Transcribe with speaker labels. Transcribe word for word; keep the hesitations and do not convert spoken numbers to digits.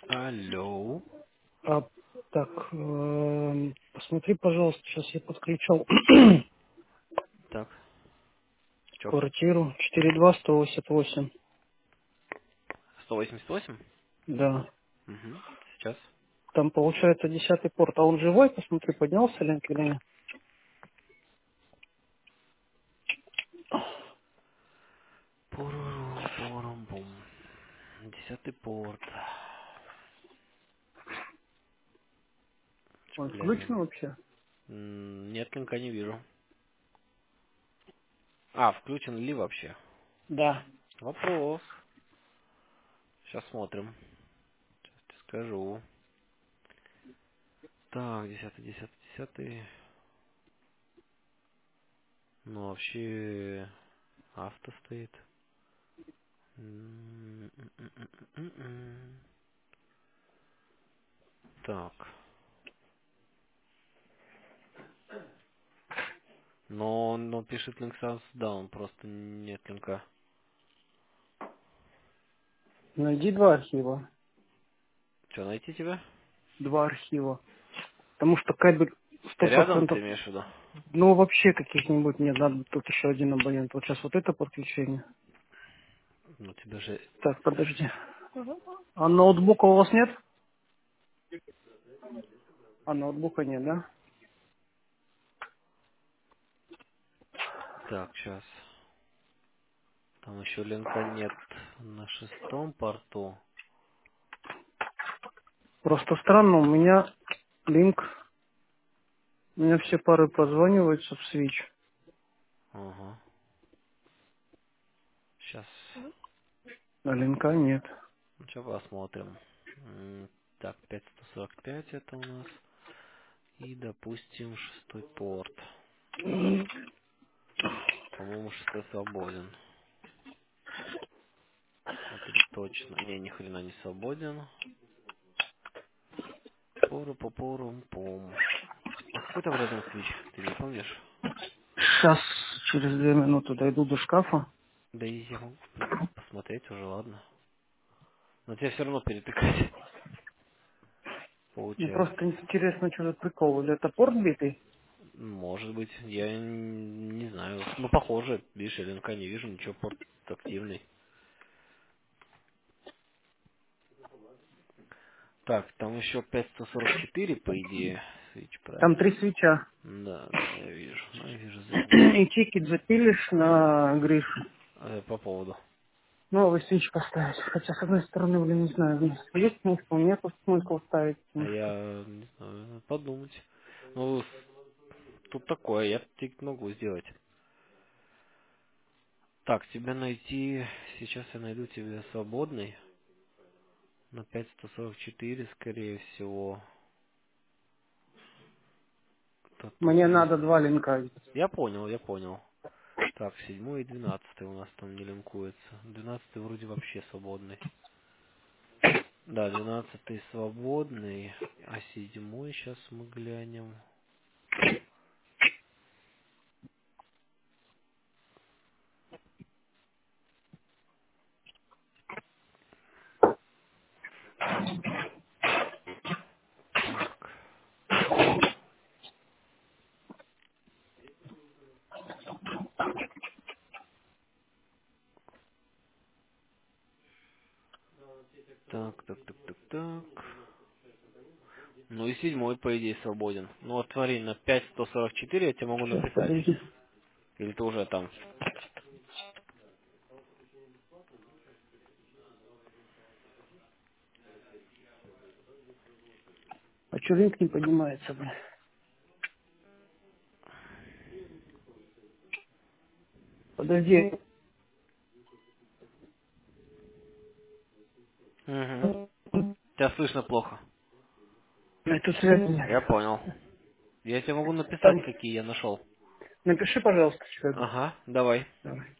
Speaker 1: Алло.
Speaker 2: А, так, эм, посмотри, пожалуйста, сейчас я подключал
Speaker 1: Так, чё?
Speaker 2: квартиру четыре два сто восемьдесят восемь.
Speaker 1: сто восемьдесят восемь?
Speaker 2: Да.
Speaker 1: Угу. Сейчас.
Speaker 2: Там получается десятый порт. А он живой? Посмотри, поднялся линк или нет?
Speaker 1: Пурурум, пурум, бум. Десятый порт. Ч,
Speaker 2: Он включен
Speaker 1: глянем.
Speaker 2: вообще?
Speaker 1: М, Нет, линка не вижу. А, включен ли вообще?
Speaker 2: Да.
Speaker 1: Вопрос. Сейчас смотрим. Сейчас тебе скажу. Так, десятый, десятый, десятый. Ну, вообще авто стоит. М, м, м, м, м, м. Так. Но он, он пишет link sounds down, просто нет линка.
Speaker 2: Найди два архива.
Speaker 1: Что, найти тебя?
Speaker 2: Два архива. Потому что кабель сто
Speaker 1: Ты рядом,
Speaker 2: процентов.
Speaker 1: ты имеешь в виду?
Speaker 2: Ну, вообще каких-нибудь мне надо. Тут еще один абонент. Вот сейчас вот это подключение.
Speaker 1: Ну, тебя же...
Speaker 2: Так, подожди. А ноутбука у вас нет? А ноутбука нет, да?
Speaker 1: Так, сейчас. Там еще линка нет на шестом порту.
Speaker 2: Просто странно, у меня линк. У меня все пары прозваниваются в свич.
Speaker 1: Ага. Сейчас.
Speaker 2: А линка нет.
Speaker 1: Ну, что посмотрим. М, Так, пять сто сорок пять это у нас. И, допустим, шестой порт. По-моему, шестой свободен. Вот это точно. Не, ни хрена не свободен. Пору по пору пум. А какой там рядом свич? Ты не помнишь?
Speaker 2: Сейчас через две минуты дойду до шкафа.
Speaker 1: Да и я могу, в принципе, посмотреть уже, ладно. Но тебе все равно перетыкать,
Speaker 2: Мне
Speaker 1: получается.
Speaker 2: просто интересно, что за прикол. Или это порт битый?
Speaker 1: Может быть, я н- не знаю. Ну, похоже, видишь, я ЛНК не вижу, ничего, порт активный. Так, там еще пять сто сорок четыре, по идее, свич,
Speaker 2: Там
Speaker 1: правильно?
Speaker 2: три свеча.
Speaker 1: Да, да, я вижу. Ну, я вижу за тебя.
Speaker 2: И тикет запилишь на Гришу.
Speaker 1: Э, по поводу.
Speaker 2: Новый свич поставить. Хотя, с одной стороны, блин, не знаю, блин, есть смысл, нет смысла ставить.
Speaker 1: А
Speaker 2: Потому что
Speaker 1: я не знаю, надо подумать. Ну, с- тут такое, я тикет могу сделать. Так, тебя найти, сейчас я найду тебе свободный. На пять сто сорок четыре, скорее всего. То тут
Speaker 2: мне
Speaker 1: есть.
Speaker 2: надо два линка.
Speaker 1: Я понял, я понял. Так, седьмой и двенадцатый у нас там не линкуется. Двенадцатый вроде вообще свободный. Да, двенадцатый свободный, а седьмой сейчас мы глянем. Так, так, так, так, так, так. Ну и седьмой, по идее, свободен. Ну вот смотри, на пять сто сорок четыре я тебе могу
Speaker 2: Сейчас,
Speaker 1: написать.
Speaker 2: подожди.
Speaker 1: Или ты уже там?
Speaker 2: А что линк не поднимается, блин? Подожди.
Speaker 1: Угу. Тебя слышно плохо.
Speaker 2: Это связь нет.
Speaker 1: Я понял. Я тебе могу написать,
Speaker 2: Там,
Speaker 1: какие я нашел.
Speaker 2: напиши, пожалуйста, что это.
Speaker 1: Ага, давай.
Speaker 2: Давай.